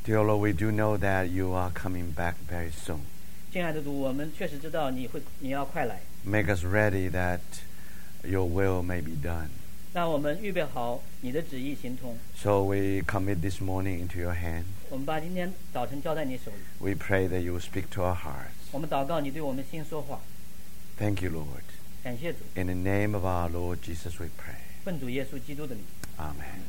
Dear Lord, we do know that you are coming back very soon. 亲爱的主，我们确实知道你要快来， Make us ready that your will may be done. 让我们预备好你的旨意行通。 So we commit this morning into your hand. 我们把今天早晨交在你手里， We pray that you will speak to our hearts. 我们祷告你对我们心说话。 Thank you, Lord. 感谢主， In the name of our Lord Jesus we pray. 奉主耶稣基督的名。 Amen.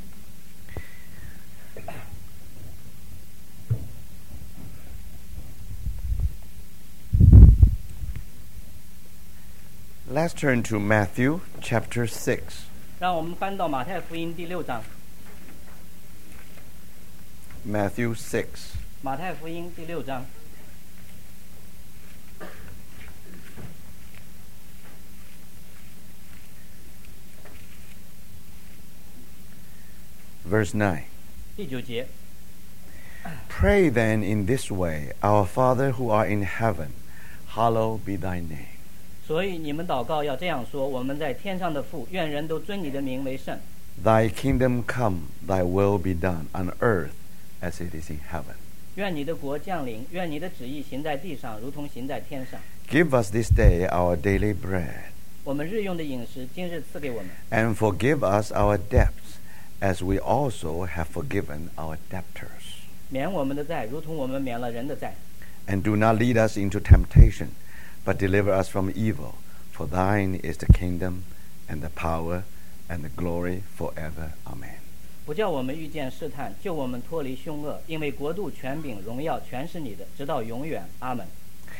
Let's turn to Matthew chapter 6. 让我们翻到马太福音第6章。 Matthew 6. 马太福音第6章。 Verse 9. 第9节， Pray then in this way, Our Father who art in heaven, hallowed be thy name. 所以你们祷告要这样说：我们在天上的父，愿人都尊你的名为圣。 Thy kingdom come, thy will be done on earth as it is in heaven. 愿你的国降临，愿你的旨意行在地上，如同行在天上。 Give us this day our daily bread, 我们日用的饮食，今日赐给我们， and forgive us our debts, as we also have forgiven our debtors. 免我们的债，如同我们免了人的债。 And do not lead us into temptation, but deliver us from evil. For thine is the kingdom, and the power, and the glory forever. Amen. 不叫我们遇见试探，救我们脱离凶恶，因为国度、权柄、荣耀全是你的，直到永远。阿门。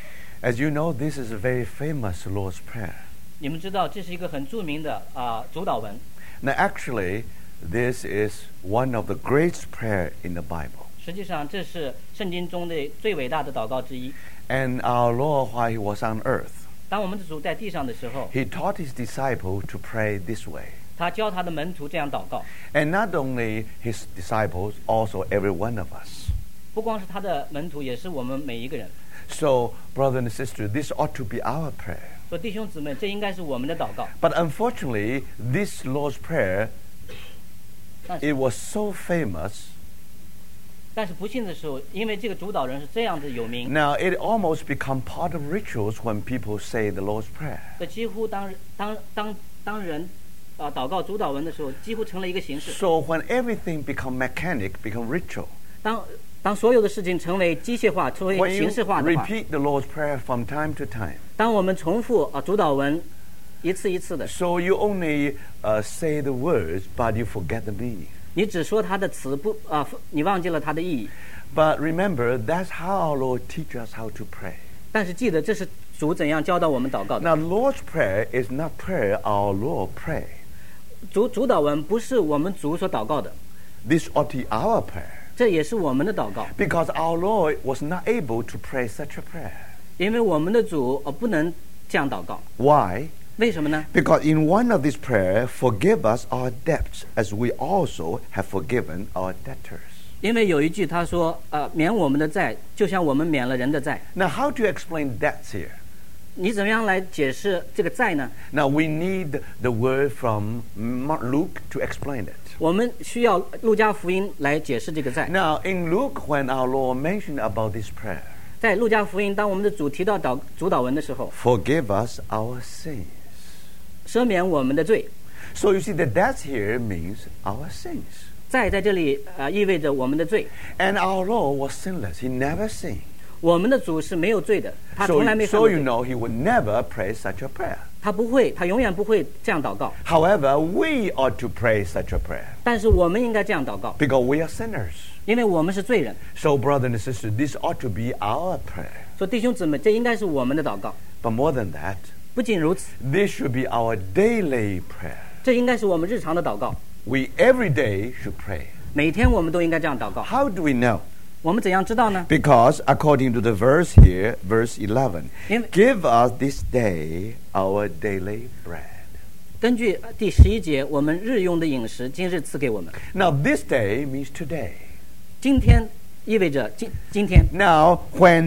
As you know, this is a very famous Lord's Prayer. 你们知道，这是一个很著名的主祷文。 Now, actually, this is one of the greatest prayer in the Bible. 实际上，这是圣经中的最伟大的祷告之一。 And our Lord, while he was on earth, 当我们的主在地上的时候， he taught his disciples to pray this way. 他教他的门徒这样祷告。 And not only his disciples, also every one of us. 不光是他的门徒，也是我们每一个人。 So, brother and sister, this ought to be our prayer. 说弟兄姊妹，这应该是我们的祷告。 But unfortunately, this Lord's Prayer, 但是 it was so famous. 但是不幸的是，因为这个主导人是这样的有名， Now, it almost become part of rituals when people say the Lord's Prayer. 这几乎当人祷告主祷文的时候，几乎成了一个形式。 So when everything become mechanic, become ritual. 当所有的事情成为机械化、成为 When you 形式化的话， repeat the Lord's Prayer from time to time, 当我们重复主祷文一次一次的， so you only say the words, but you forget the meaning. 你只说它的词你忘记了它的意义。 But remember, that's how our Lord teaches us how to pray. 但是记得，这是主怎样教导我们祷告的。 Now, Lord's Prayer is not prayer our Lord pray. 主祷文不是我们主所祷告的， This ought to be our prayer. 这也是我们的祷告， Because our Lord was not able to pray such a prayer. 因为我们的主不能这样祷告。 Why? 为什么呢？ Because in one of these prayer, forgive us our debts as we also have forgiven our debtors. 因为有一句他说，免我们的债，就像我们免了人的债。 Now, how to explain debts here? 你怎么样来解释这个债呢？ Now, we need the word from Luke to explain it. 我们需要路加福音来解释这个债。 Now, in Luke, when our Lord mentioned about this prayer, 在路加福音，当我们的主提到主祷文的时候， forgive us our sins. 赦免我们的罪。 So you see, the debts here means our sins. 债在这里意味着我们的罪。 And our Lord was sinless. He never sinned. 我们的主是没有罪的，他 So, 从来没犯 so 过 you 罪。 know he would never pray such a prayer. 他永远不会这样祷告。 However, we ought to pray such a prayer 但是我们应该这样祷告， because we are sinners. 因为我们是罪人。 So, brother and sister, this ought to be our prayer. 说弟兄姊妹，这应该是我们的祷告。 But more than that, 不仅如此， this should be our daily prayer. 这应该是我们日常的祷告。 We every day should pray. 每天我们都应该这样祷告。 How do we know? 我们怎样知道呢？ Because according to the verse here, verse 11, 因为 give us this day our daily bread. 根据第11节，我们日用的饮食，今日赐给我们。 Now, this day means today. 今天意味着今天。 Now,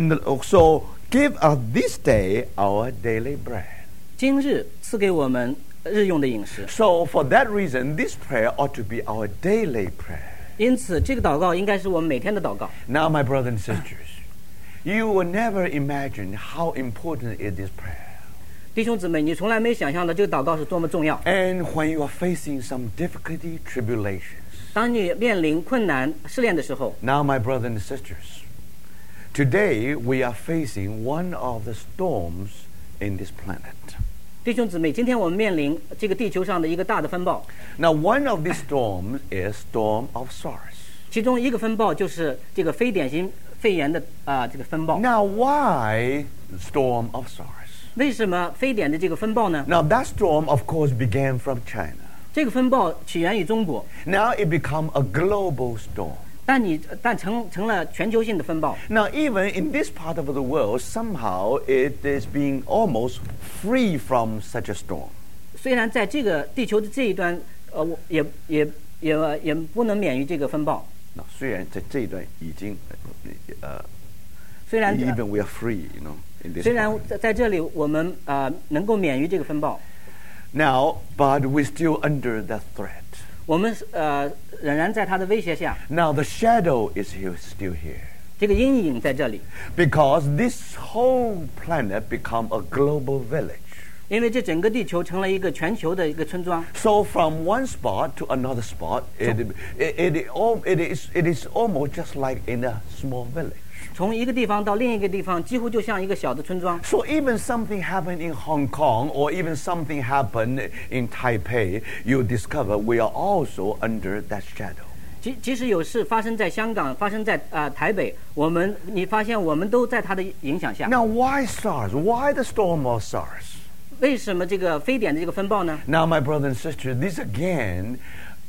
so give us this day our daily bread. 今日赐给我们日用的饮食。 So, for that reason, this prayer ought to be our daily prayer. 因此，这个祷告应该是我们每天的祷告。 Now, my brothers and sisters, you will never imagine how important is this prayer. 弟兄姊妹，你从来没想象到这个祷告是多么重要。 And when you are facing some difficulty, tribulations. 当你面临困难、试炼的时候， Now, my brothers and sisters, today we are facing one of the storms in this planet. 弟兄姊妹，今天我们面临这个地球上的一个大的风暴， Now, one of these storms is storm of SARS. 其中一个风暴就是这个非典型肺炎的这个风暴。 Now, why storm of SARS? 为什么非典的这个风暴呢？ Now, that storm, of course, began from China. 这个风暴起源于中国， Now, it become a global storm. 但成了全球性的风暴。 Now, even in this part of the world, somehow it is being almost free from such a storm. 虽然在这个地球的这一端，也不能免于这个风暴。 Now, 虽然在这一段已经虽然 even we are free, in this 虽然 part. 在这里我们能够免于这个风暴， Now, but we're still under that threat. 我们仍然在它的威胁下， Now, the shadow is still here. 这个阴影在这里， Because this whole planet become a global village. 因为这整个地球成了一个全球的一个村庄。 So from one spot to another spot, it is almost just like in a small village. 从一个地方到另一个地方，几乎就像一个小的村庄。 So even something happened in Hong Kong or even something happened in Taipei, you discover we are also under that shadow. 即使有事发生在香港，发生在台北，你发现我们都在它的影响下。 Now why SARS? Why the storm of SARS? 为什么这个非典的这个风暴呢？ Now my brothers and sisters, this again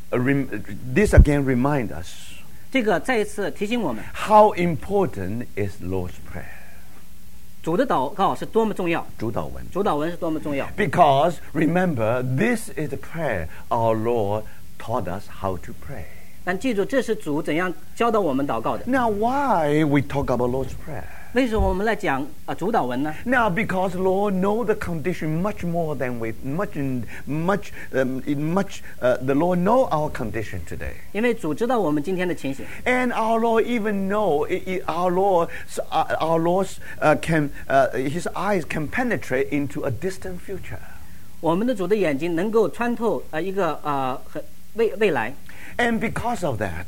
remind us 这个再一次提醒我们， how important is Lord's Prayer. 主的祷告是多么重要， 主祷文。 主祷文是多么重要。 Because remember, this is the prayer our Lord taught us how to pray. 但记住，这是主怎样教导我们祷告的。 Now why we talk about Lord's Prayer? 为什么我们来讲主祷文呢？ Now, because Lord know the condition much more than the Lord know our condition today, 因为主知道我们今天的情形， and our Lord even know our Lord's His eyes can penetrate into a distant future, 我们的主的眼睛能够穿透一个未来。 and because of that,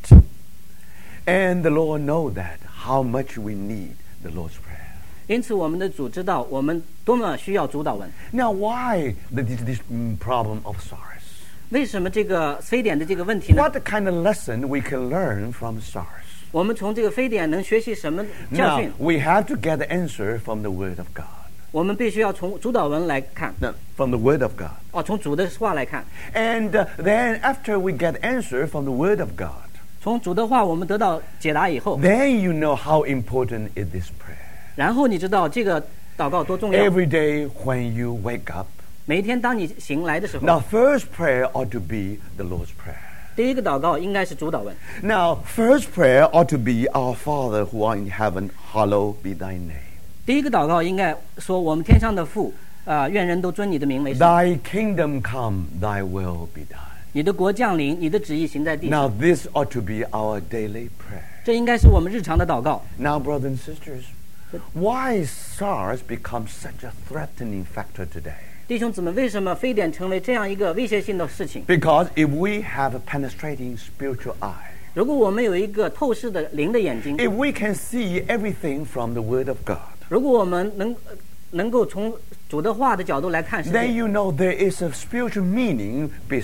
and the Lord know that how much we need the Lord's Prayer. 因此，我们的主知道我们多么需要主祷文。 Now, why this problem of SARS? 为什么这个非典的这个问题呢？ What kind of lesson we can learn from SARS? 我们从这个非典能学习什么教 Now, 训？ we have to get the answer from the Word of God. 我们必须要从主祷文来看， Now, from the Word of God. 从主的话来看。 And then after we get answer from the Word of God, 从主的话我们得到解答以后， then you know how important is this prayer. 然后你知道这个祷告多重要。 Every day when you wake up, 每一天当你醒来的时候， now first prayer ought to be the Lord's Prayer. 第一个祷告应该是主祷文。 Now, first prayer ought to be Our Father who art in heaven, hallowed be thy name. 第一个祷告应该说：“我们天上的父，愿人都尊你的名为圣。 Thy kingdom come, thy will be done. 你的国降临，你的旨意行在地 Now, 上。 this ought to be our daily prayer. ” 这应该是我们日常的祷告。 Now, brothers and sisters, why SARS becomes such a threatening factor today? 弟兄姊妹，为什么非典成为这样一个威胁性的事情？ Because if we have a penetrating spiritual eye, 如果我们有一个透视的灵的眼睛， if we can see everything from the Word of God, 如果我们能够从主的话的角度来看世 then 界， you know there is a spiritual meaning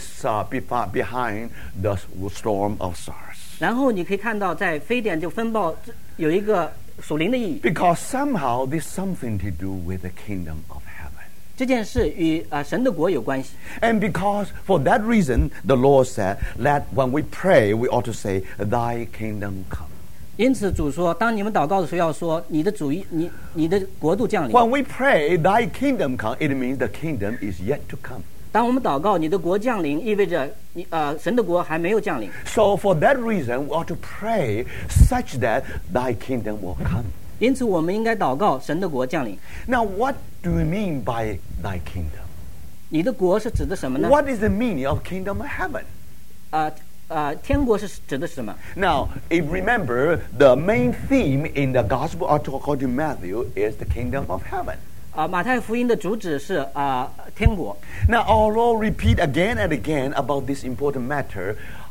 behind the storm of SARS. 然后你可以看到，在非典这个风暴有一个属灵的意义。 Because somehow there's something to do with the kingdom of heaven. 这件事与神的国有关系。 And because for that reason, the Lord said that when we pray, we ought to say, Thy kingdom come. 因此，主说，当你们祷告的时候，要说你的主意，你的国度降临。 When we pray, Thy kingdom come, it means the kingdom is yet to come. 当我们祷告你的国降临，意味着神的国还没有降临。 So for that reason, we ought to pray such that Thy kingdom will come. 因此，我们应该祷告神的国降临。 Now, what do we mean by Thy kingdom? 你的国是指的什么呢？ What is the meaning of kingdom of heaven? 天国是指的是什么？ Now, if remember, the main theme in the Gospel according to Matthew is the kingdom of heaven. 马太福音的主旨是天国。 Now, our Lord repeat again and again about this important matter,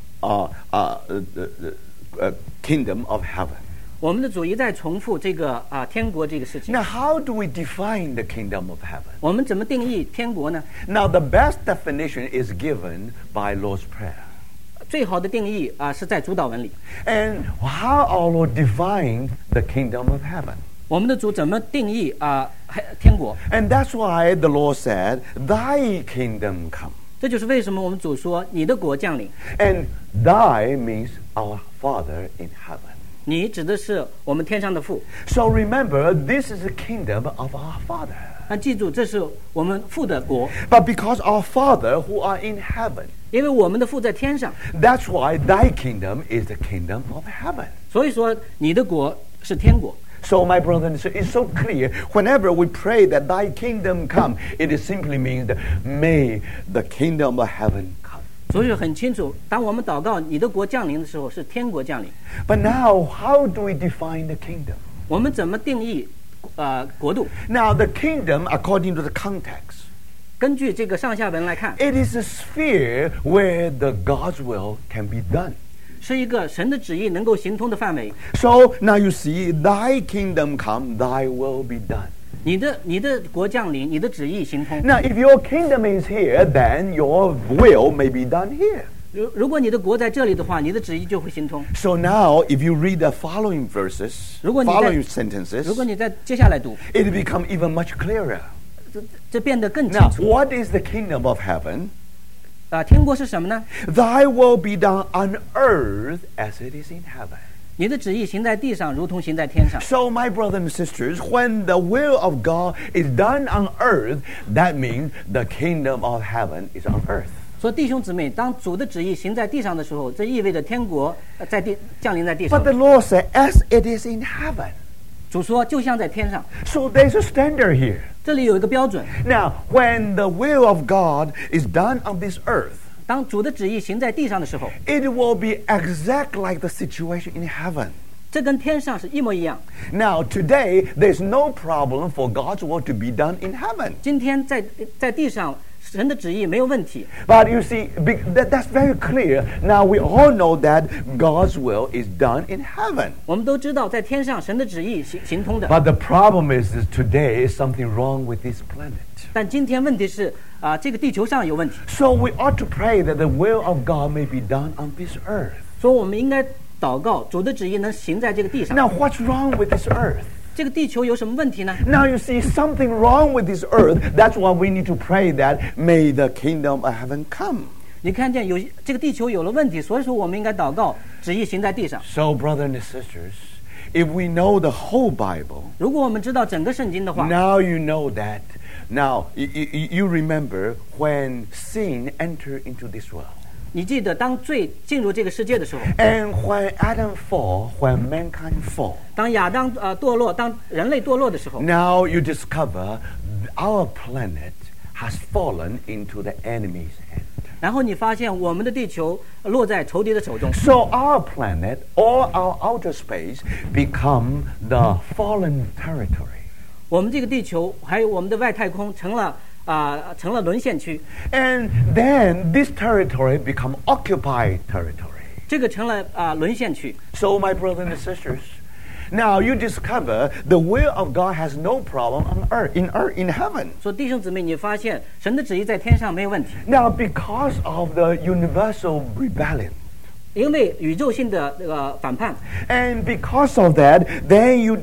the kingdom of heaven. 我们的主一再重复这个天国这个事情。 Now, how do we define the kingdom of heaven? 我们怎么定义天国呢？ Now, the best definition is given by Lord's Prayer. 最好的定义是在主祷文里。 And how our Lord defined the kingdom of heaven? 我们的主怎么定义天国？ And that's why the Lord said, Thy kingdom come. 这就是为什么我们主说你的国降临。 And Thy means our Father in heaven. 你指的是我们天上的父。 So remember, this is the kingdom of our Father. 那记住，这是我们父的国， But because our Father who are in heaven, 因为我们的父在天上， that's why Thy kingdom is the kingdom of heaven. 所以说你的国是天国。 So, my brother and sister, it's so clear. Whenever we pray that Thy kingdom come, it simply means that may the kingdom of heaven come. 所以很清楚，当我们祷告你的国降临的时候，是天国降临。 But now, how do we define the kingdom? 我们怎么定义国度？ Now, the kingdom, according to the context, 根据这个上下文来看， it is a sphere where the God's will can be done. 是一个神的旨意能够行通的范围。 So now you see, Thy kingdom come, Thy will be done. 你的国降临，你的旨意行通。 Now, if your kingdom is here, then your will may be done here. 如果你的国在这里的话，你的旨意就会行通。 So now, if you read the following verses, 如果你在- following sentences, 如果你再接下来读， it become even much clearer. 这变得更清 Now, 楚。 what is the kingdom of heaven? 天国是什么呢？ Thy will be done on earth as it is in heaven. 你的旨意行在地上，如同行在天上。 So, my brothers and sisters, when the will of God is done on earth, that means the kingdom of heaven is on earth. 所以弟兄姊妹，当主的旨意行在地上的时候，这意味着天国降临在地上 But。the Lord said, as it is in heaven. 主说，就像在天上。 So there's a standard here. 这里有一个标准， Now, when the will of God is done on this earth, 当主的旨意行在地上的时候， it will be exact like the situation in heaven. 这跟天上是一模一样。 Now, today, there's no problem for God's will to be done in heaven. 今天在地上，神的旨意没有问题。 But you see, that's very clear. Now, we all know that God's will is done in heaven. 我们都知道，在天上神的旨意行通的。 But the problem is that today is something wrong with this planet. 但今天问题是这个地球上有问题， So we ought to pray that the will of God may be done on this earth. 所以我们应该祷告，主的旨意能行在这个地上。 Now, what's wrong with this earth? 这个地球有什么问题呢？ Now you see something wrong with this earth. That's why we need to pray that may the kingdom of heaven come. 你看见这个地球有了问题，所以说我们应该祷告，旨意行在地上。 So, brothers and sisters, if we know the whole Bible, 如果我们知道整个圣经的话， now you know that. Now, you remember when sin entered into this world. 你记得当罪进入这个世界的时候， And when Adam fall, when mankind fall, 当亚当堕落，当人类堕落的时候， now you discover our planet has fallen into the enemy's hand. 然后你发现我们的地球落在仇敌的手中， So our planet, or our outer space, become the fallen territory. 我们这个地球还有我们的外太空成了沦陷区， And then this territory become occupied territory. 这个成了沦陷区。 So, my brothers and sisters, now you discover the will of God has no problem on earth, in heaven. 所以弟兄姊妹，你发现神的旨意在天上没有问题， Now, because of the universal rebellion, 因为宇宙性的反叛， and because of that, then you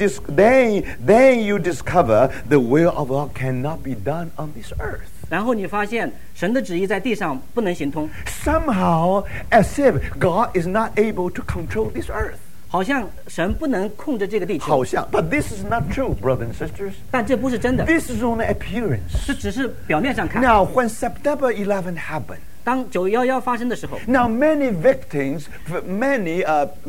discover the will of God cannot be done on this earth. 然后你发现神的旨意在地上不能行通， Somehow, as if God is not able to control this earth. 好像神不能控制这个地球。 好像, but this is not true, brothers and sisters. 但这不是真的， This is only appearance. 这只是表面上看。 Now, when September 11 happened, 当911发生的时候， now many victims, many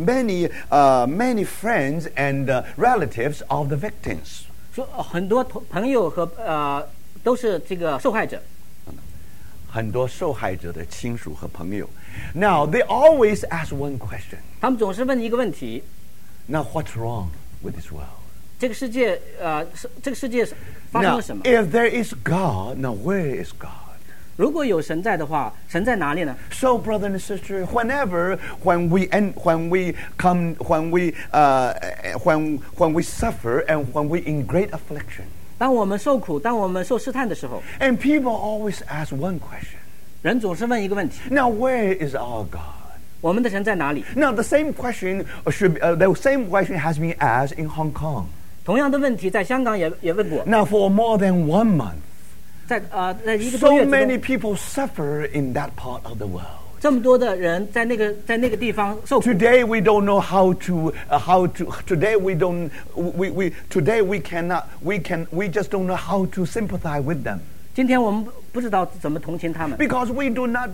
friends and relatives of the victims. 说很多朋友和都是这个受害者。 很多受害者的亲属和朋友。Now they always ask one question. 他们总是问一个问题 ：Now what's wrong with this world? 这个世界发生 Now, 了什么？ if there is God, now where is God? 如果有神在的话，神在哪里呢？ So, brother and sister, when we suffer and when we in great affliction, 当我们受苦，当我们受试探的时候， and people always ask one question. 人总是问一个问题： Now, where is our God? 我们的神在哪里？ Now, the same question has been asked in Hong Kong. 同样的问题在香港也问过， Now, for more than 1 month, 在一个多 so 月之 many 中， people suffer in that part of the world. 这么多的人在那个地方受苦。 Today we don't know today we just don't know how to sympathize with them. 今天我们不知道怎么同情他们， Because we do not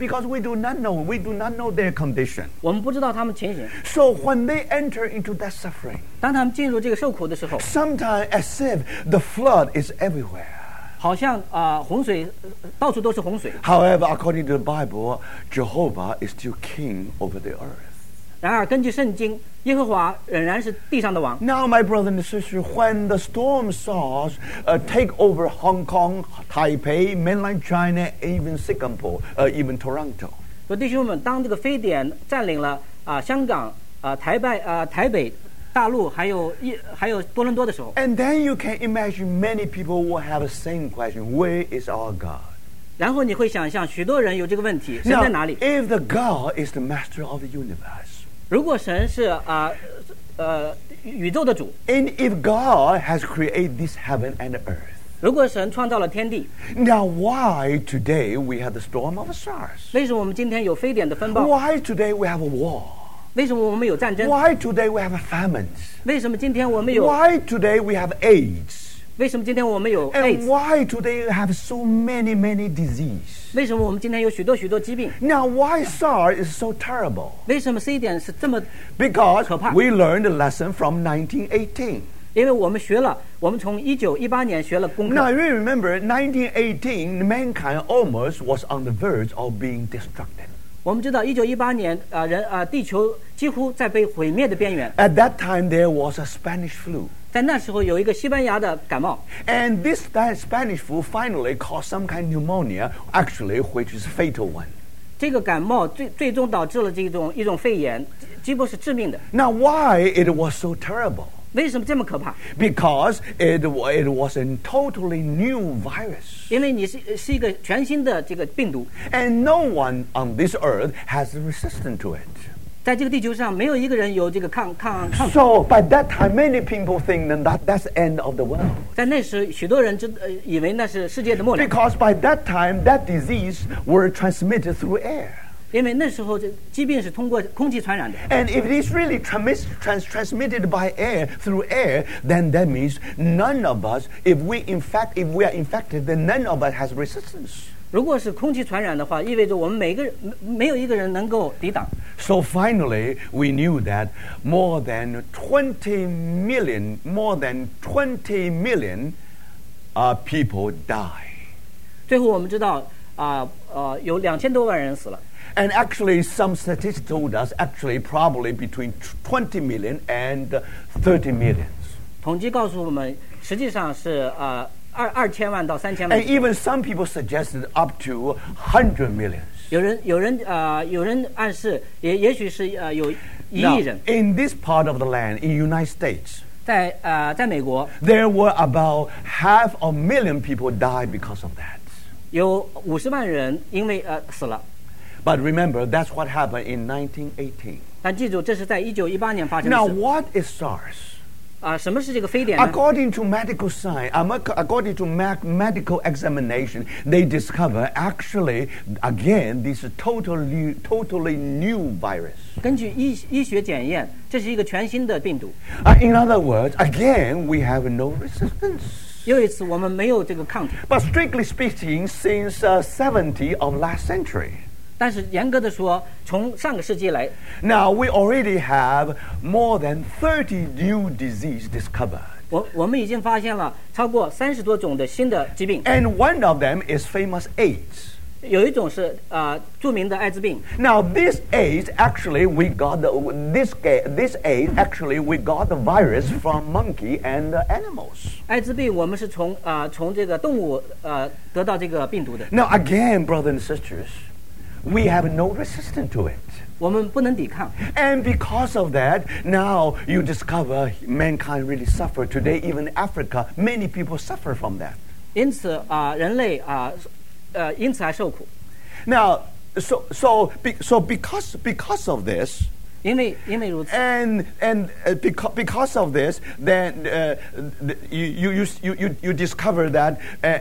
know their condition. 我们不知道他们情形。 So when they enter into that suffering, 当他们进入这个受苦的时候， sometimes as if the flood is everywhere. 好像洪水到处都是洪水。 However, according to the Bible, Jehovah is still king over the earth. 然而，根据圣经，耶和华仍然是地上的王。 Now, my brother and sister, when the storm SARS take over Hong Kong, Taipei, mainland China, even Singapore, even Toronto, 说弟兄们，当这个非典占领了香港、台北、大陆，还有多伦多的时候， and then you can imagine many people will have the same question: Where is our God? 然后你会想象许多人有这个问题：神 Now, 在哪里？ if the God is the master of the universe, 如果神是宇宙的主， and if God has created this heaven and earth, 如果神创造了天地， now why today we have the storm of SARS? 为什么我们今天有非典的风暴？ Why today we have a war? 为什么我们有战争？ Why today we have famines? 为什么今天我们有？ Why today we have AIDS? 为什么今天我们有 And AIDS？ why today we have so many diseases? 为什么我们今天有许多疾病？ Now why SARS is so terrible? 为什么 C 点是这么？ Because 可怕。 we learned a lesson from 1918. 因为我们从1918年学了功 Now 课。 you remember 1918, mankind almost was on the verge of being destructed. 我们知道1918年地球几乎在被毁灭的边缘。 At that time there was a Spanish flu. 在那时候有一个西班牙的感冒， And this Spanish flu finally caused some kind of pneumonia, actually, which is a fatal one. 这个感冒最终导致了一种肺炎，几乎是致命的。 Now why it was so terrible? 为什么这么可怕？ Because it was a totally new virus. 因为你是一个全新的这个病毒， And no one on this earth has resistance to it. 在这个地球上没有一个人有这个抗。 So by that time, many people think that that's the end of the world. 在那时，许多人以为那是世界的末了， Because by that time, that disease were transmitted through air. 因为那时候这疾病是通过空气传染的。 And if it is really transmitted by air, through air, then that means none of us, if we are infected, then none of us has resistance. 如果是空气传染的话，意味着我们没有一个人能够抵挡。 So finally, we knew that more than 20 million people die. 最后我们知道有2000多万人死了。 And actually, some statistics told us actually probably between 20 million and 30 millions. 统计告诉我们，实际上是2000万到3000万 And。even some people suggested up to 100 millions. 有人暗示，也许是有1亿 Now, 人。 in this part of the land, in United States, 在美国 there were about 500,000 people died because of that. 有50万人因为死了。 But remember, that's what happened in 1918. 但记住，这是在1918年发生的 Now, 事。 what is SARS? 什么是这个非典呢？ According to medical science, according to medical examination, they discover actually, again, this is totally new virus. 根据医学检验，这是一个全新的病毒。 In other words, again, we have no resistance. 又一次，我们没有这个抗体。 But strictly speaking, since 70 of last century, 但是严格的说，从上个世纪来， now we already have more than 30 new disease discovered. 我们已经发现了超过30多种的新的疾病， And one of them is famous AIDS. 有一种是著名的艾滋病。 Now this AIDS actually we got this AIDS actually we got the virus from monkey and animals. 艾滋病我们是从这个动物得到这个病毒的。 Now again, brothers and sisters, we have no resistance to it. 我们不能抵抗， And because of that, now you discover mankind really suffer. Today, even in Africa, many people suffer from that. 因此人类因此还受苦。 Now, because of this, 因为如此， and because of this, then you discover that,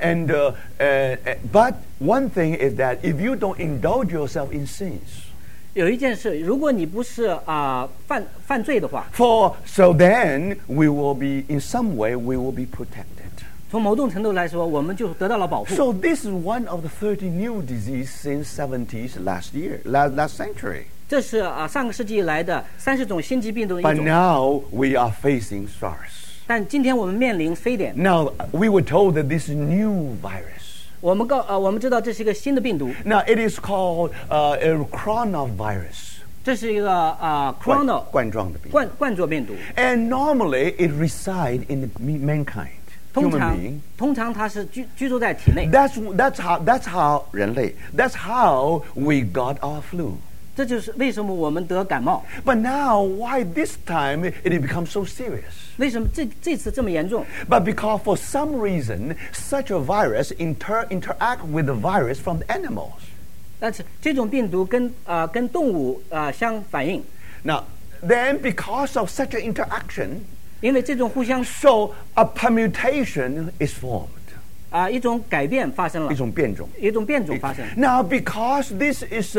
but one thing is that if you don't indulge yourself in sins, 有一件事，如果你不是犯罪的话， so then we will be in some way we will be protected. 从某种程度来说，我们就得到了保护。 So this is one of the 30 new diseases since 70s last century. 这是上个世纪以来的30种新疾病中的 But 一种。 now we are facing SARS. 但今天我们面临非典， Now we were told that this is new virus. 我们知道这是一个新的病毒， Now it is called a coronavirus. 这是一个chrono 冠状的病。 冠状病毒。 And normally it resides in mankind, 通 human 常 being. 它是居住在体内， That's how 人类. That's how we got our flu. 这就是为什么我们得感冒。 But now, why this time it becomes so serious? 为什么这次这么严重？ But because for some reason, such a virus interact with the virus from the animals. 但是这种病毒跟动物相反应， Now, then because of such an interaction, 因为这种互相 so a permutation is formed. 一种改变发生了， 一种变种。 一种变种发生。 Now, because this is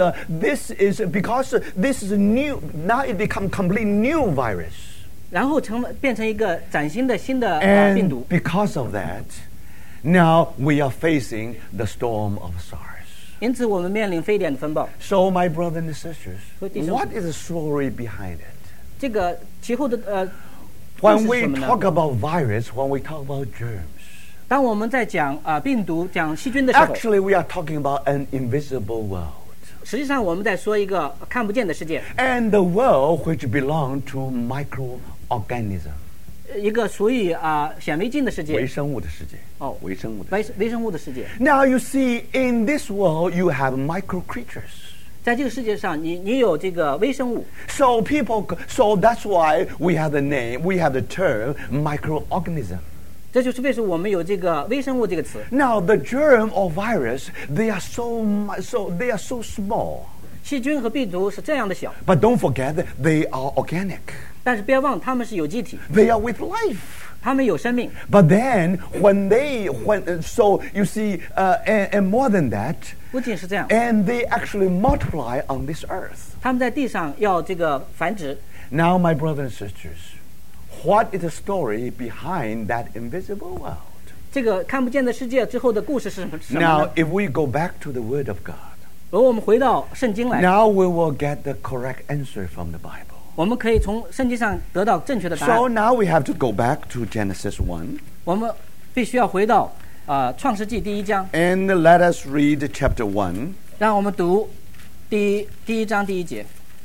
new, now it becomes completely new virus. 然后变成一个崭新的新的病 And 毒。 because of that, now we are facing the storm of SARS. 因此，我们面临非典的风暴。 So, my brothers and sisters, 所以弟兄 what is the story behind it? 这个其后的故 When 事是 we 什么呢？ talk about virus, when we talk about germs, 当我们在讲病毒、讲细菌的时候， actually we are talking about an invisible world. 实际上我们在说一个看不见的世界， And the world which belongs to microorganisms. 一个属于显微镜的世界， 微生物的世界。 哦， 微生物的世界。 微生物的世界。 Now you see, in this world you have micro creatures. 在这个世界上，你有这个微生物， So that's why we have the term microorganism. 这就是为什么我们有这个微生物这个词。 Now the germ or virus, they are so small. 细菌和病毒是这样的小， But don't forget that they are organic. 但是不要忘，它们是有机体， They are with life. 它们有生命。 But then so you see, and more than that, 不仅是这样， and they actually multiply on this earth. 它们在地上要这个繁殖。 Now, my brothers and sisters, what is the story behind that invisible world? 这个看不见的世界之后的故事是什么 Now, 呢？ if we go back to the Word of God, 如果我们回到圣经来， now we will get the correct answer from the Bible. 我们可以从圣经上得到正确的答 So 案。 now we have to go back to Genesis 1, 我们必须要回到创世纪第1章， and let us read chapter 1. 让我们读第1章第1节。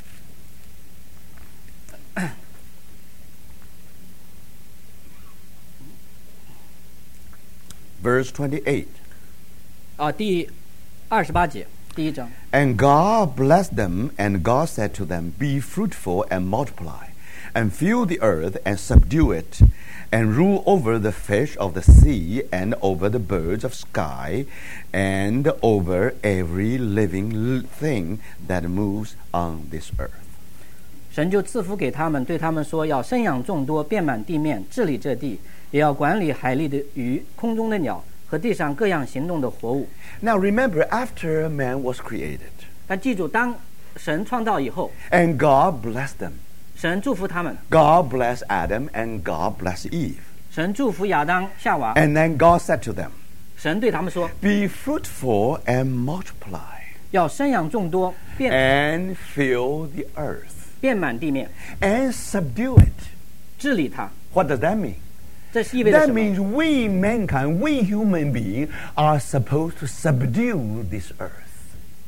Verse 28. 第28节，第1章。 And God blessed them, and God said to them, Be fruitful and multiply, and fill the earth and subdue it, and rule over the fish of the sea, and over the birds of sky, and over every living thing that moves on this earth. 神就赐福给他们，对他们说：要生养众多，遍满地面，治理这地，也要管理海里的鱼、空中的鸟和地上各样行动的活物。 Now remember, after man was created, 但记住，当神创造以后， and God blessed them. 神祝福他们， God blessed Adam, and God blessed Eve. 神祝福亚当、夏娃， And then God said to them, 神对他们说： Be fruitful and multiply, 要生养众多，遍 and fill the earth, 满地面， and subdue it. 治理它。 What does that mean? 这是意味着 That 什么？ means we mankind, we human beings are supposed to subdue this earth.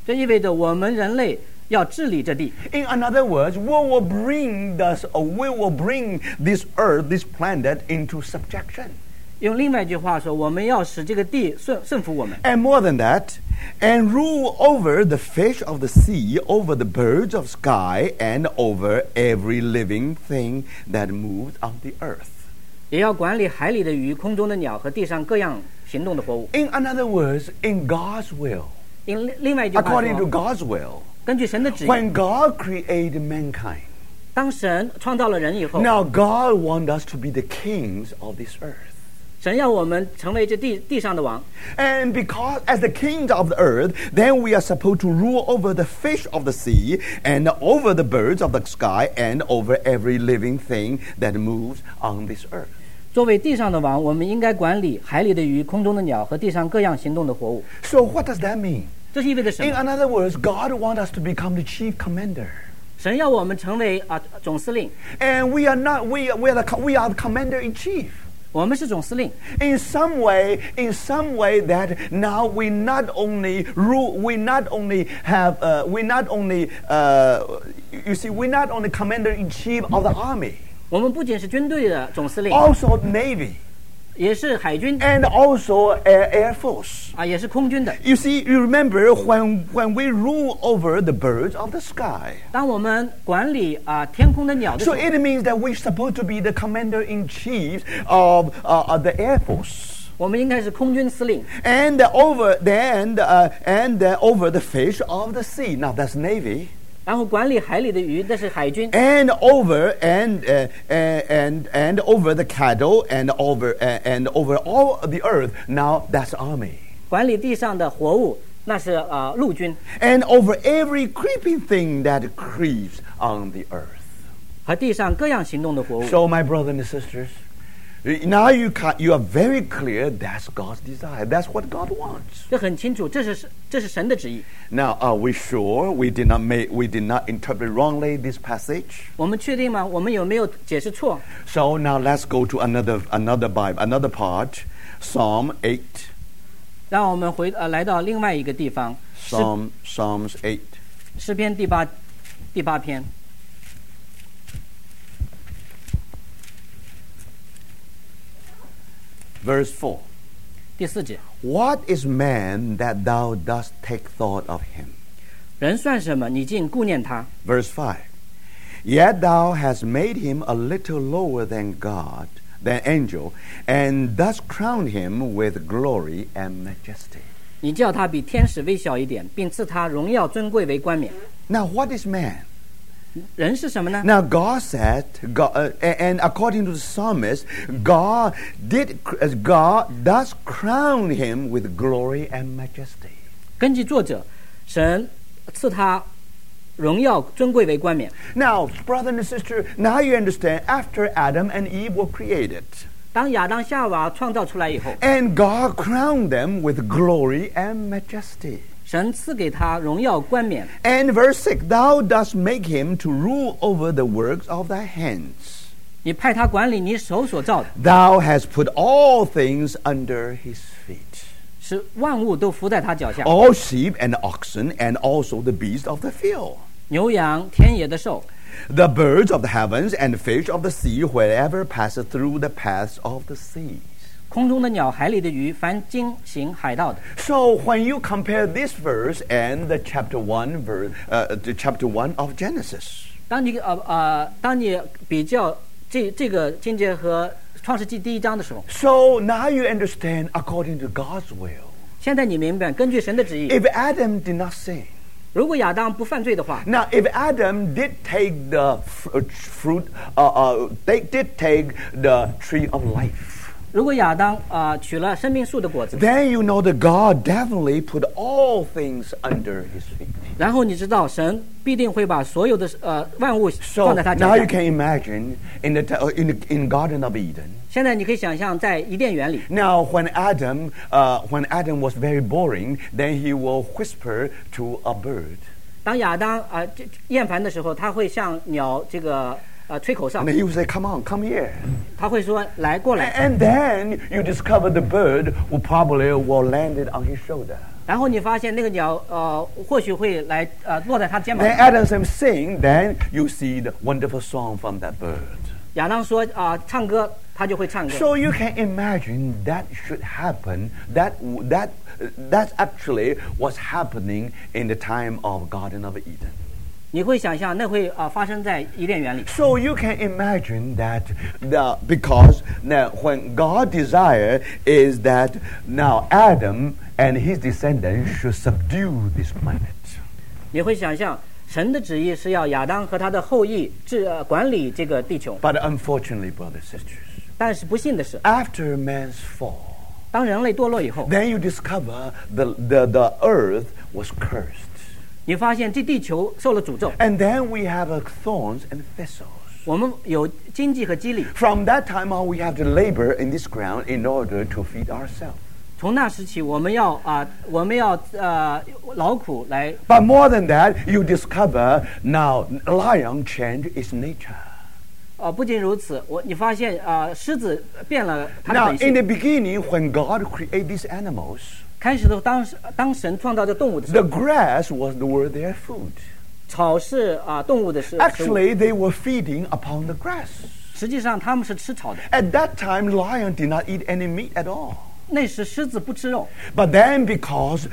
这意味着我们人类要治理这地。 In other words, we will bring this earth, this planet into subjection. 用另外一句话说，我们要使这个地顺服我们。 And more than that, and rule over the fish of the sea, over the birds of sky, and over every living thing that moves on the earth. 也要管理海里的鱼、空中的鸟和地上各样行动的活物。 In other words, in God's will, 用另外一句话 according to 说， God's will, 根据神的旨意， when God created mankind, 当神创造了人以后， now God wants us to be the kings of this earth. 神要我们成为这地上的王。 And because as the kings of the earth, then we are supposed to rule over the fish of the sea, and over the birds of the sky, and over every living thing that moves on this earth. 作为地上的王，我们应该管理海里的鱼、空中的鸟和地上各样行动的活物。 So what does that mean? 这是意味着什 In 么？ other words, God wants us to become the chief commander. 神要我们成为总司令， And we are the commander in chief. 我们是总司令。 In some way that now we not only rule, we not only commander in chief of the army, 我们不仅是军队的总司令， also Navy, 也是海军 and also Air Force. 也是空军的。 You see, you remember when we rule over the birds of the sky. 当我们管理天空的鸟的时 So 候， it means that we're supposed to be the commander in chief of the Air Force. 我们应该是空军司令， And over the fish of the sea. Now that's Navy. 然后管理海里的鱼，那是海军。 And over the cattle and over all the earth. Now that's army. 管理地上的活物，那是陆军。 And over every creeping thing that creeps on the earth. 和地上各样行动的活物。 So my brothers and sisters, now you are very clear that's God's desire. That's what God wants. 这很清楚，这是神的旨意。 Now, are we sure we did not interpret wrongly this passage? 我们确定吗？我们有没有解释错？ So now let's go to another part, Psalm 8. 让我们来到另外一个地方， Psalms 8. 诗篇第八篇。 Verse 4. 第4节， What is man that thou dost take thought of him? 人算什么？你竟顾念他。 Verse 5. Yet thou hast made him a little lower than God, than angel, and thus crowned him with glory and majesty. 你叫他比天使微小一点，并赐他荣耀尊贵为冠冕。 Now, what is man? 人是什么呢？ Now, God said, and according to the psalmist, God does crown him with glory and majesty. 根据作者，神赐他荣耀尊贵为冠冕。 Now, brother and sister, now you understand, after Adam and Eve were created, 当亚当夏娃创造出来以后， and God crowned them with glory and majesty. 神赐给他荣耀冠冕。 And verse 6, thou dost make him to rule over the works of thy hands. 你派他管理你手所造的， Thou hast put all things under his feet. 使万物都伏在他脚下， All sheep and oxen, and also the beasts of the field. 牛羊、田野的兽， The birds of the heavens and the fish of the sea, wherever passeth through the paths of the seas. 空中的鸟、海里的鱼，凡经行海道的。 So when you compare this verse and the chapter 1 of Genesis, 当你比较这个经节和创世纪第1章的时候， so now you understand according to God's will. 现在你明白，根据神的旨意， If Adam did not sin, 如果亚当不犯罪的话， now if Adam did take the take the tree of life, 如果亚当取了生命树的果子， then you know that God definitely put all things under his feet. 然后你知道神必定会把所有的万物 So 放在他脚 now you 下。 can imagine in Garden of Eden. 现在你可以想象，在伊甸园里， Now when Adam was very boring, then he will whisper to a bird. 当亚当厌烦的时候，他会向鸟吹口哨 And，he will say, come on, come here. 他会说来过来。 And then you discover the bird will probably landed on his shoulder. 然后你发现那个鸟或许会来落在他肩膀 Then 上。 Adam sang sing, then you see the wonderful song from that bird. 亚当说唱歌，他就会唱歌。 So you can imagine that should happen. That's actually what's happening in the time of Garden of Eden. 你会想象那会发生在伊甸园里。 So you can imagine that because now when God desire is that now Adam and his descendants should subdue this planet. 你会想象神的旨意是要亚当和他的后裔管理这个地球， But unfortunately, brothers and sisters, 但是不幸的是， after man's fall, 当人类堕落以后， then you discover the earth was cursed. 你发现这地球受了诅咒， And then we have thorns and thistles. 我们有荆棘和蒺藜。 From that time on, we have to labor in this ground in order to feed ourselves. 从那时起，我们要劳苦来。 But more than that, you discover now lion changed its nature. 不仅如此，你发现狮子变了它的 Now, 本 in 性。 the beginning, when God created these animals, 开始的当神创造这动物的时 the 候， grass were their food. 草是动物的食物。 Actually, they were feeding upon the grass. 实际上他们是吃草的。 At that time, lion did not eat any meat at all. 那时狮子不吃肉， But then because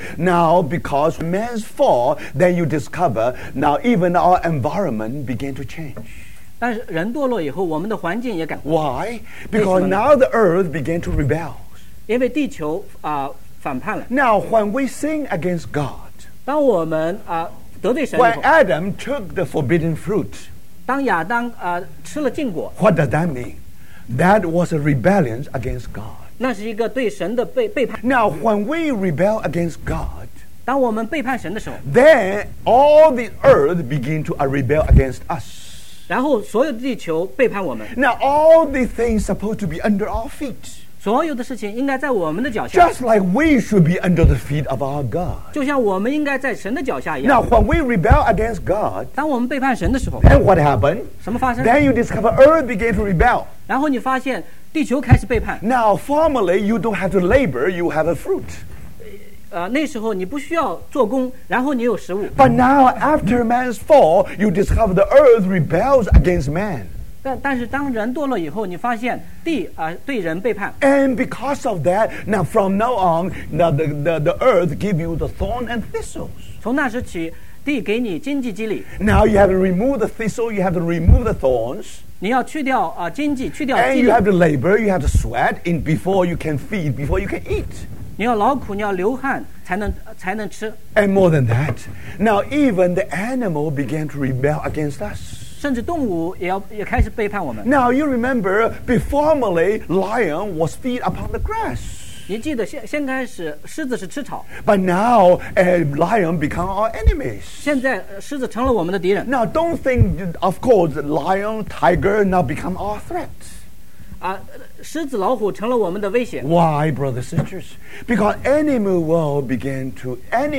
man's fall, then you discover now even our environment began to change. 但是人堕落以后，我们的环境也改， Why? Because now the earth began to rebel. 因为地球反叛了。 Now, when we sin against God, 当我们得罪神以 when 后， Adam took the forbidden fruit, 当亚当吃了禁果， what does that mean? That was a rebellion against God. 那是一个对神的背叛。 Now, when we rebel against God, 当我们背叛神的时候， then all the earth begin to rebel against us. 然后所有的地球背叛我们， Now, all the things supposed to be under our feet, 所有的事情应该在我们的脚下， just like we should be under the feet of our God. 就像我们应该在神的脚下一 Now, 样。 when we rebel against God, 当我们背叛神的时候， then what happened? 什么发生？ Then you discover earth began to rebel. 然后你发现地球开始背叛。 Now, formerly, you don't have to labor, you have a fruit. 那时候你不需要做工，然后你有食物。 But now, after man's fall, you discover the earth rebels against man. 但是当人堕落以后，你发现地对人背叛。 And because of that, now from now on, now the earth give you the thorn and thistles. 从那时起，地给你经济激励， Now you have to remove the thistle, you have to remove the thorns, 你要去掉经济，去掉 and 激 you 励， have to labor, you have to sweat in before you can feed, before you can eat. 你要劳苦，你要流汗才能吃。 And more than that, now even the animal began to rebel against us. 甚至动物也开始背叛我们。 Now you remember, formerly lion was feed upon the grass. 你记得先开始狮子是吃草， But now lion become our enemies. 现在狮子成了我们的敌人。 Now don't think, of course, lion, tiger now become our threat. 狮子、老虎成了我们的威胁。 Why, brothers and sisters? Because animal world began to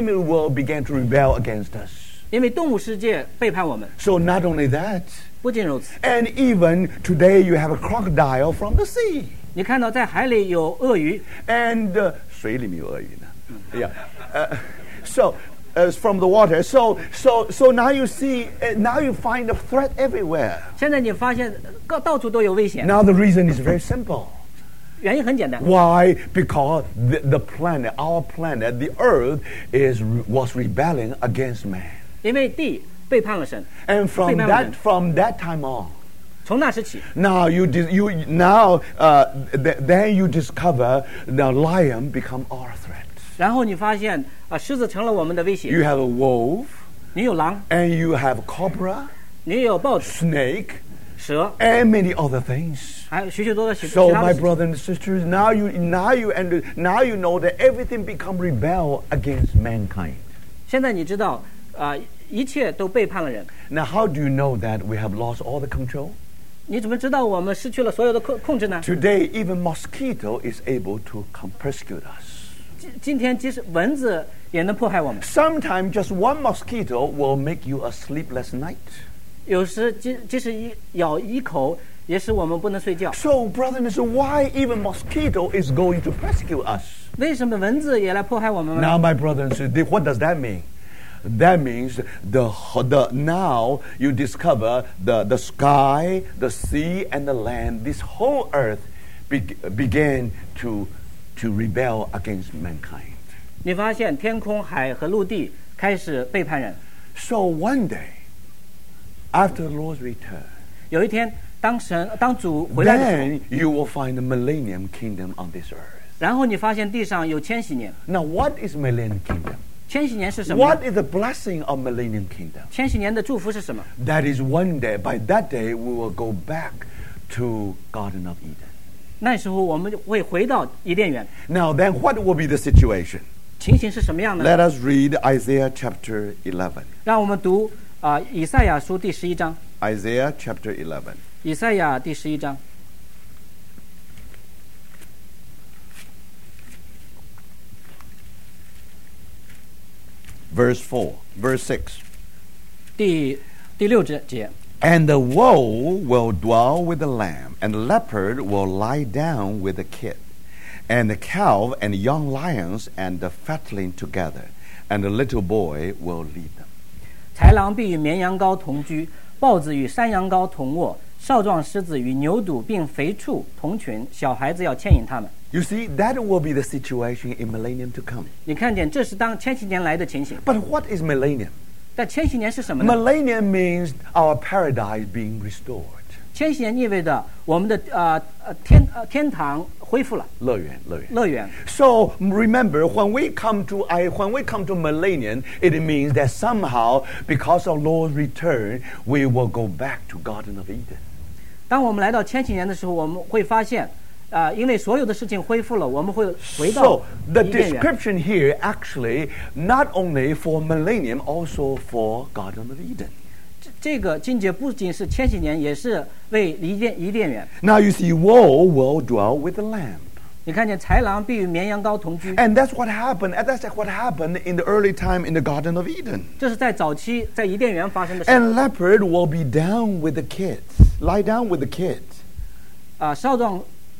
rebel against us. 因为动物世界背叛我们。 So not only that, 不仅如此， and even today you have a crocodile from the sea. 你看到在海里有鳄鱼， And 水里面有鳄鱼呢。Yeah. So from the water. So now you see, now you find a threat everywhere. 现在你发现到处都有危险。 Now the reason is very simple. 原因很简单， Why? Because the planet, our planet, the earth was rebelling against man. 因为地背叛了神。 And from 背叛了人。 that time on, 从那时起， now then you discover the lion become our threat. 然后你发现狮子成了我们的威胁。 You have a wolf, 你有狼， and you have cobra, 你有豹子、 snake, 蛇， and many other things. 还有许许多多其 So 他 my 的事情。 brothers and sisters, now you know that everything become rebel against mankind. 现在你知道一切都背叛了人。 Now how do you know that we have lost all the control? 你怎么知道我们失去了所有的控制呢？ Today, even mosquito is able to persecute us. 今天即使蚊子也能迫害我们， Sometimes just one mosquito will make you a sleepless night. 有时即使咬一口，也使我们不能睡觉。 So, brother and sister, why even mosquito is going to persecute us? 为什么蚊子也来迫害我们 Now, 呢？ my brother and sister, what does that mean? That means now you discover the sky, the sea, and the land. This whole earth began to rebel against mankind. 你发现天空、海和陆地开始背叛人。 So one day, after the Lord's return, 有一天，当主回来的时候， then you will find the millennium kingdom on this earth. 然后你发现地上有千禧年。 Now, what is millennium kingdom? 千禧年是什么 What 呢？ is the blessing of millennium kingdom? 千禧年的祝福是什么？ That is one day. By that day, we will go back to Garden of Eden. 那时候我们就会回到伊甸园。 Now, then, what will be the situation? 情形是什么样呢？ Let us read Isaiah chapter 11. 让我们读以赛亚书第11章。 Isaiah chapter 11. 以赛亚第11章。 Verse 6. 第6节。 And the wool will dwell with the lamb, and the leopard will lie down with the kid, and the calf and the young lions and the fatling together, and the little boy will lead them. 豺狼必与绵羊羔同居，豹子与山羊羔同卧，少壮狮子与牛犊并肥畜同群，小孩子要牵引他们。 You see, that will be the situation in millennium to come. 你看见，这是当千禧年来的情形。 But what is millennium? 但千禧年是什么呢？ Millennium means our paradise being restored. 千禧年意味着我们的天堂恢复了，乐园。 So remember, when we come to millennium, it means that somehow, because of Lord's return, we will go back to Garden of Eden. 当我们来到千禧年的时候，我们会发现，因为所有的事情恢复了，我们会回到 So the 伊甸园。 description here actually not only for millennium, also for Garden of Eden. 这个境界不仅是千禧年，也是为伊甸园。 Now you see, woe will dwell with the lamb. 你看见豺狼必与绵羊羔同居， And that's what happened. And that's what happened in the early time in the Garden of Eden. 这是在早期在伊甸园发生的事。 And leopard will be down with the kids, lie down with the kids. 少壮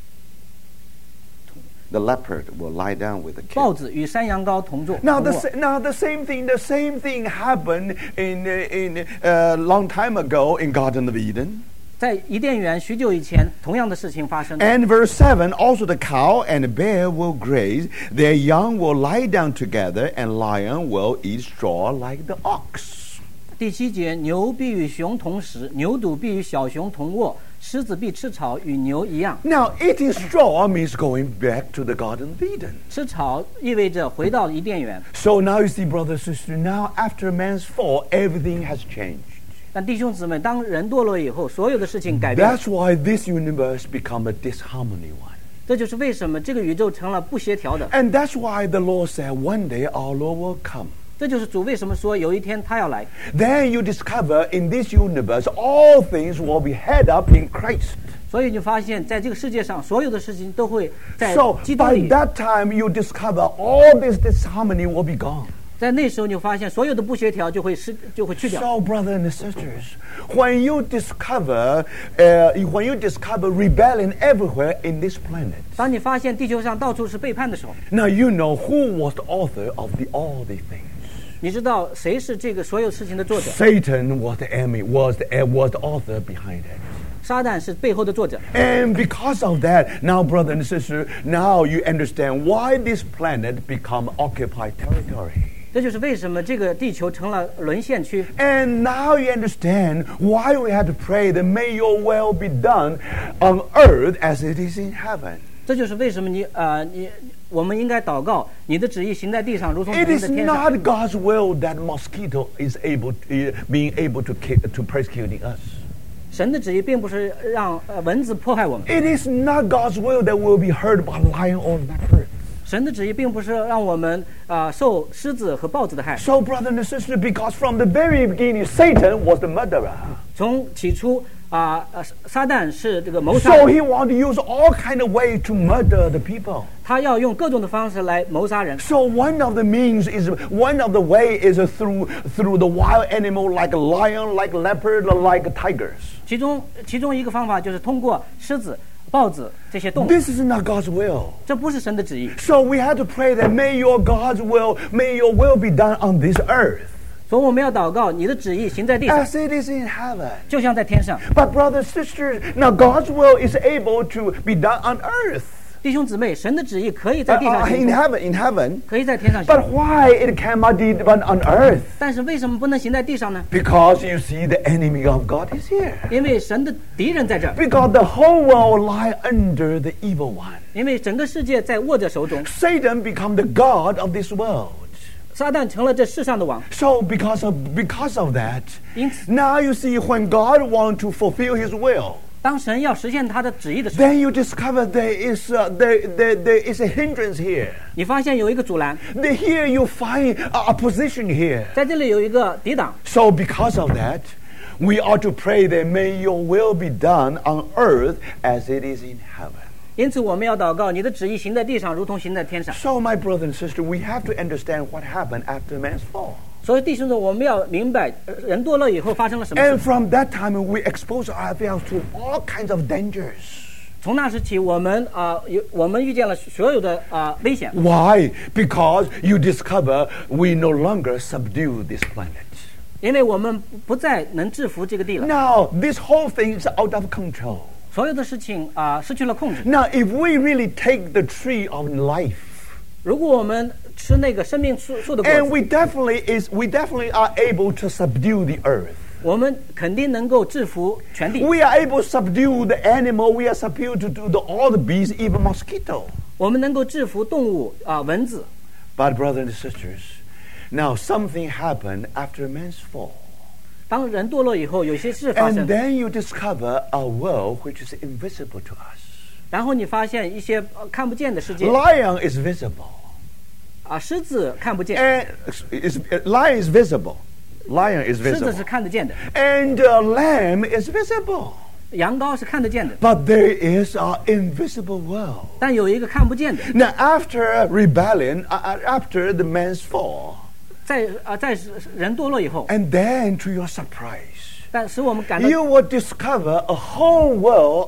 The leopard will lie down with the 豹 kids. 子与山羊羔同坐。 Now 同 the 卧 same thing happened in long time ago in Garden of Eden. 在伊甸园许久以前，同样的事情发生。 And verse 7, also the cow and the bear will graze, their young will lie down together, and lion will eat straw like the ox. 第7节，牛必与熊同食，牛犊必与小熊同卧，狮子必吃草，与牛一样。 Now, eating straw means going back to the Garden of Eden. 吃草意味着回到伊甸园。 So now you see, brother, sister, now after man's fall, everything has changed. 但弟兄姊妹，当人堕落以后，所有的事情改变了。 That's why this universe become a disharmony one. 这就是为什么这个宇宙成了不协调的。 And that's why the Lord said, one day our Lord will come. 这就是主为什么说有一天他要来。 Then you discover in this universe, all things will be head up in Christ. 所以你发现在这个世界上，所有的事情都会在 So 基督 by 里。 that time, you discover all this disharmony will be gone. 在那时候，你就发现所有的不协调就会去掉。 So, brothers and sisters, when you discover rebellion everywhere in this planet, 当你发现地球上到处是背叛的时候， now you know who was the author of all the things. 你知道谁是这个所有事情的作者？ Satan was the enemy, was the author behind it. 撒旦是背后的作者。 And because of that, now, brother and sister, now you understand why this planet become occupied territory. 这就是为什么这个地球成了沦陷区。 And now you understand why we have to pray that may your will be done on earth as it is in heaven. 这就是为什么我们应该祷告，你的旨意行在地上，如同 It 行 is 在天上。 not God's will that mosquito is being able to persecuting us. 神的旨意并不是让蚊子迫害我们， It is not God's will that we'll be hurt by lion or leopard. 神的旨意并不是让我们受狮子和豹子的害。 So, brother and sister, because from the very beginning, Satan was the murderer. 从起初撒旦是这个谋杀 So 人， he wanted to use all kind of way to murder the people. 他要用各种的方式来谋杀人。 So one of the way is through the wild animal like a lion, like leopard, like tigers. 其中一个方法就是通过狮子豹子这些动物， This is not God's will. 这不是神的旨意。 So we have to pray that may your will be done on this earth 所以我们要祷告，你的旨意行在地上， as it is in heaven. 就像在天上。 But brothers, sisters, now God's will is able to be done on earth. 弟兄姊妹，神的旨意可以在地上 In 行， heaven. 可以在天上行， But why it cannot be done on earth? 但是为什么不能行在地上呢？ Because you see the enemy of God is here. 因为神的敌人在这儿， Because the whole world lie under the evil one. 因为整个世界在握着手中， Satan become the God of this world. 撒旦成了这世上的王。 So because of that, 因此， now you see when God wants to fulfill His will, 当神要实现他的旨意的时候， then you discover there is a hindrance here. 你发现有一个阻拦， Here you find a opposition here. 在这里有一个抵挡。 So because of that, we ought to pray that may your will be done on earth as it is in heaven. 因此，我们要祷告，你的旨意行在地上，如同行在天上。 So my brother and sister, we have to understand what happened after man's fall. 所以，弟兄们，我们要明白，人堕落以后发生了什么 And 事。 from that time, we expose ourselves to all kinds of dangers. 从那时起，我们遇见了所有的危险。 Why? Because you discover we no longer subdue this planet. 因为我们不再能制服这个地了， Now, this whole thing is out of control. 所有的事情失去了控制。 Now, if we really take the tree of life, 如果我们吃那个生命树的果 and 子， we definitely are able to subdue the earth. 我们肯定能够制服全地。 We are able to subdue the animal. We are able to do all the beasts, even mosquito. 我们能够制服动物蚊子。 But brothers and sisters, now something happened after man's fall. 当人堕落以后，有些事发 And 生， then you discover a world which is invisible to us. 然后你发现一些看不见的世界。 Lion is visible. 狮子看不见， And lion is visible. Lion is 狮子 visible. 是看得见的， And lamb is visible. 羊羔是看得见的， But there is an invisible world. 但有一个看不见的。 Now, after rebellion, after the man's fall, 在人堕落以后， and then to your surprise, 但使我们感到 you will discover a whole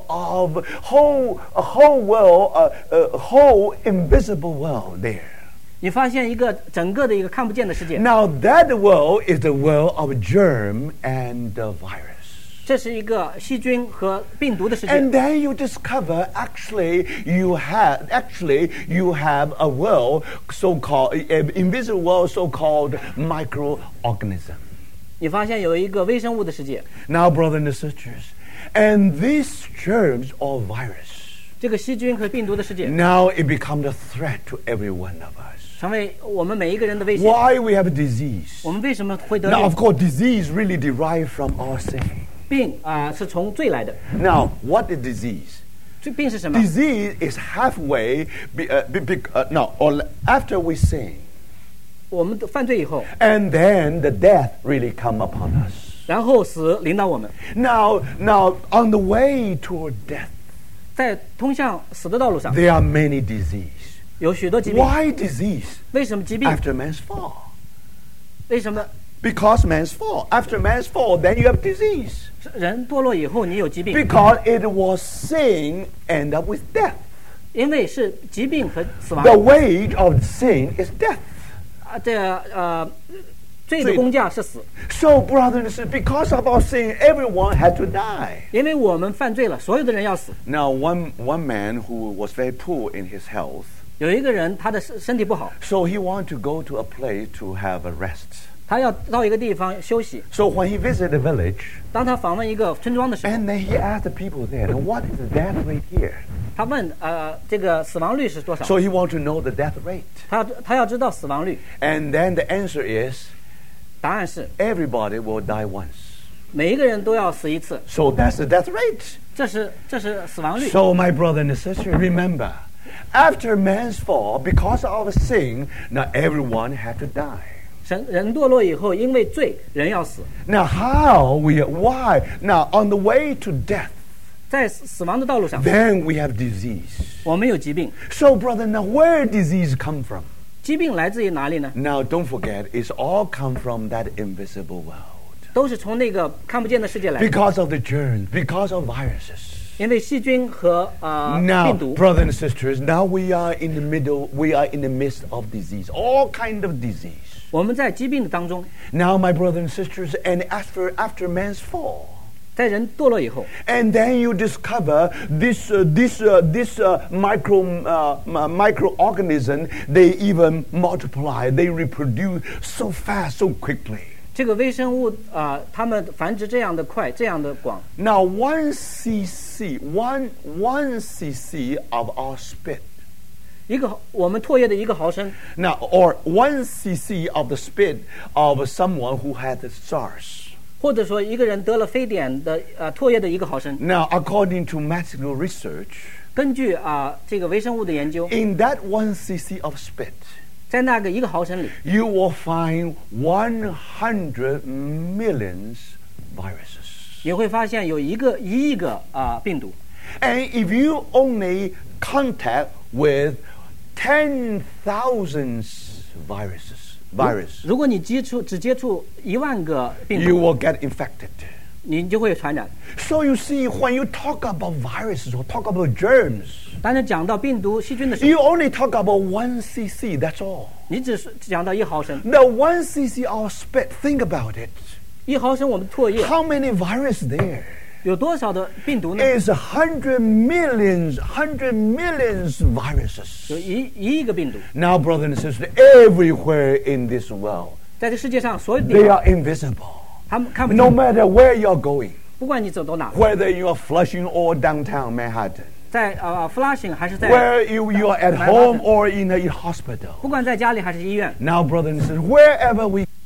invisible world there. 你发现一个整个的一个看不见的世界。 Now that world is the world of germ and virus. 这是一个细菌和病毒的世界。 And then you discover actually you have a world so-called invisible world so-called microorganism. 你发现有一个微生物的世界。 Now, brothers and sisters, and these germs or virus, 这个细菌和病毒的世界 now it becomes a threat to every one of us. 成为我们每一个人的威胁。 Why we have a disease? 我们为什么会得 Now, 病 of？course, disease really derived from our sin. 病是从罪来的。 Now, what is disease? 这病是什么？ Disease is halfway, or after we sin, 我们犯罪以后， and then the death really come upon us. 然后死临到我们， Now, on the way toward death, 在通向死的道路上 there are many diseases. 有许多疾病。 Why disease 为什么疾病？ after man's fall? 为什么 Because man's fall. After man's fall, then you have disease. 人堕落以后你有疾病？ Because it was sin end up with death. 因为是疾病和死亡。 The wage of sin is death. 罪的工价是死。 So, brothers and sisters, because of our sin, everyone had to die. 因为我们犯罪了，所有的人要死。 Now, one man who was very poor in his health, 有一个人他的身体不好， so he wanted to go to a place to have a rest. 他要到一个地方休息。 So when he visited the village, 当他访问一个村庄的时候， and then he asked the people there, what is the death rate here? 他问这个死亡率是多少？ So he wanted to know the death rate. 他要知道死亡率。 And then the answer is, 答案是 everybody will die once. 每一个人都要死一次， So that's the death rate. 这是死亡率。 So my brother and sister, remember, after man's fall, because of sin, now everyone had to die. 人堕落以后，因为罪，人要死。 Now why? Now on the way to death, 在死亡的道路上， then we have disease. 我们有疾病。 So brother, now where disease come from? 疾病来自于哪里呢？ Now don't forget, it's all come from that invisible world. 都是从那个看不见的世界来的。 Because of the germs, because of viruses. 因为细菌和 Now, 病毒。 brothers and sisters, now we are in the midst of disease, all kind of disease. 我们在疾病的当中， Now, my brothers and sisters, and after man's fall, 在人堕落以后， and then you discover this microorganism, they even multiply, they reproduce so fast, so quickly. 这个微生物它们繁殖这样的快，这样的广。 Now, 1 cc of our spit. 我们唾液的1个毫升， Now, or 1 cc of the spit of someone who had the SARS. 或者说一个人得了非典的唾液的1个毫升。 Now, according to medical research, 根据这个微生物的研究， in that 1 cc of spit, 在那个1个毫升里， you will find 100 million viruses. 你会发现有1亿个病毒。 And if you only contact with 10,000 virus, 如果你只接触1万个病 you 毒， will get infected. 你就会传染。 So you see, when you talk about viruses or talk about germs, 当你讲到病毒、细菌的时候， you only talk about 1 cc, that's all. 你只是讲到1毫升。 The 1 cc of spit, think about it. 1毫升我们唾液 How many viruses there? 有多少的病毒呢？ It's 100 million viruses. 有1亿个病毒。 Now, brothers and sisters, everywhere in this world, 在这世界上所有地 they 方， are invisible. 他们看不 No 见。 matter where you're going, 不管你走到哪， whether you are Flushing or downtown Manhattan, 在Flushing 还是在 where you are at home or in a hospital. 不管在家里还是医院， Now, brothers and sisters, wherever we